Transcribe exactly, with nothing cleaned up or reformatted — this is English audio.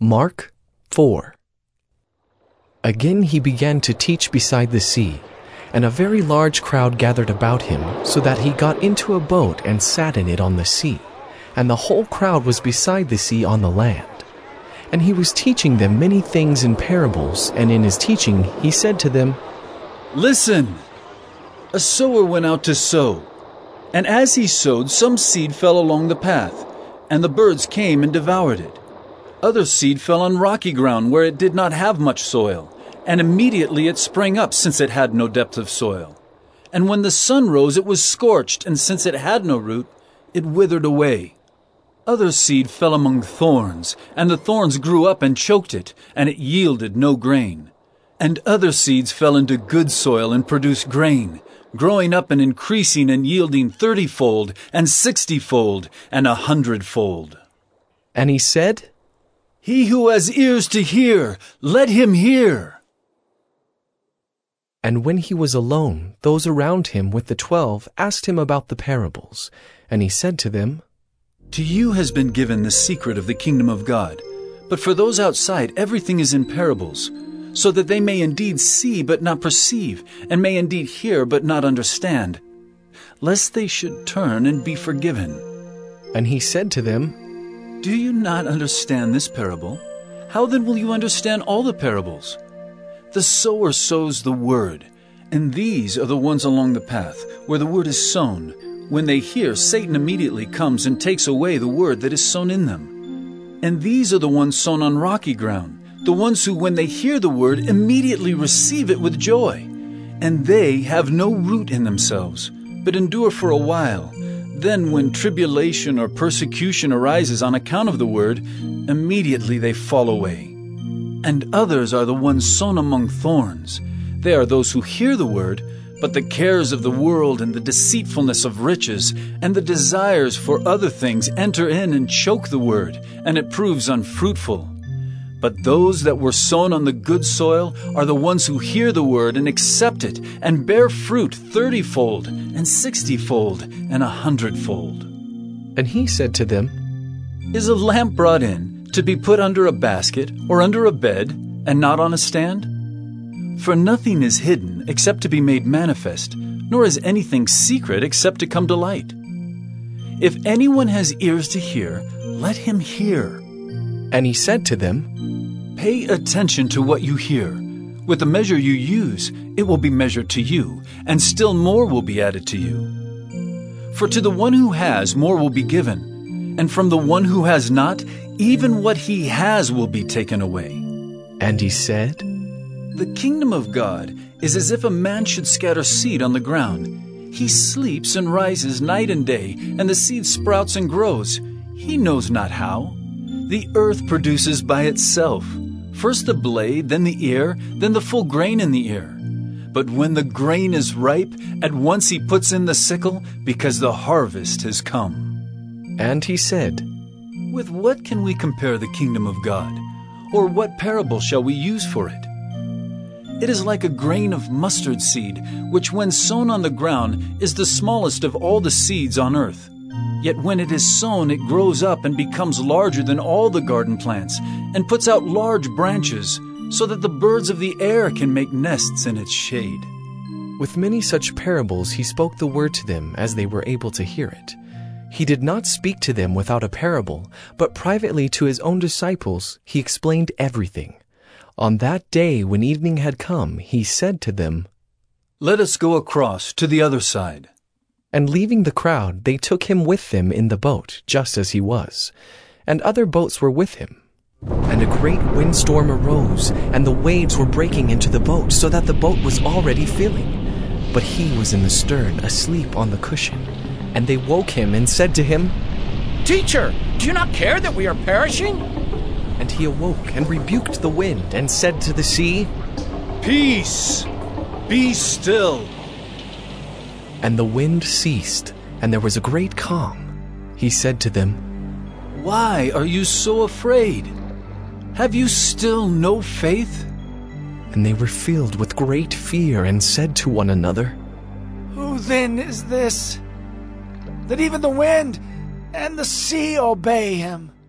Mark four. Again he began to teach beside the sea, and a very large crowd gathered about him, so that he got into a boat and sat in it on the sea, and the whole crowd was beside the sea on the land. And he was teaching them many things in parables, and in his teaching he said to them, Listen! A sower went out to sow, and as he sowed, some seed fell along the path, and the birds came and devoured it. Other seed fell on rocky ground where it did not have much soil, and immediately it sprang up, since it had no depth of soil. And when the sun rose, it was scorched, and since it had no root, it withered away. Other seed fell among thorns, and the thorns grew up and choked it, and it yielded no grain. And other seeds fell into good soil and produced grain, growing up and increasing and yielding thirtyfold, and sixtyfold, and a hundredfold. And he said, He who has ears to hear, let him hear. And when he was alone, those around him with the twelve asked him about the parables. And he said to them, To you has been given the secret of the kingdom of God. But for those outside, everything is in parables, so that they may indeed see but not perceive, and may indeed hear but not understand, lest they should turn and be forgiven. And he said to them, Do you not understand this parable? How then will you understand all the parables? The sower sows the word, and these are the ones along the path, where the word is sown. When they hear, Satan immediately comes and takes away the word that is sown in them. And these are the ones sown on rocky ground, the ones who, when they hear the word, immediately receive it with joy. And they have no root in themselves, but endure for a while. Then when tribulation or persecution arises on account of the word, immediately they fall away. And others are the ones sown among thorns. They are those who hear the word, but the cares of the world and the deceitfulness of riches and the desires for other things enter in and choke the word, and it proves unfruitful. But those that were sown on the good soil are the ones who hear the word and accept it and bear fruit thirtyfold and sixtyfold and a hundredfold. And he said to them, Is a lamp brought in to be put under a basket or under a bed and not on a stand? For nothing is hidden except to be made manifest, nor is anything secret except to come to light. If anyone has ears to hear, let him hear. And he said to them, Pay attention to what you hear. With the measure you use, it will be measured to you, and still more will be added to you. For to the one who has, more will be given, and from the one who has not, even what he has will be taken away. And he said, The kingdom of God is as if a man should scatter seed on the ground. He sleeps and rises night and day, and the seed sprouts and grows. He knows not how. The earth produces by itself, first the blade, then the ear, then the full grain in the ear. But when the grain is ripe, at once he puts in the sickle, because the harvest has come. And he said, With what can we compare the kingdom of God? Or what parable shall we use for it? It is like a grain of mustard seed, which when sown on the ground is the smallest of all the seeds on earth. Yet when it is sown, it grows up and becomes larger than all the garden plants, and puts out large branches, so that the birds of the air can make nests in its shade. With many such parables he spoke the word to them as they were able to hear it. He did not speak to them without a parable, but privately to his own disciples he explained everything. On that day when evening had come, he said to them, Let us go across to the other side. And leaving the crowd, they took him with them in the boat, just as he was. And other boats were with him. And a great windstorm arose, and the waves were breaking into the boat, so that the boat was already filling. But he was in the stern, asleep on the cushion. And they woke him and said to him, Teacher, do you not care that we are perishing? And he awoke and rebuked the wind, and said to the sea, Peace, be still. And the wind ceased, and there was a great calm. He said to them, Why are you so afraid? Have you still no faith? And they were filled with great fear and said to one another, Who then is this, that even the wind and the sea obey him?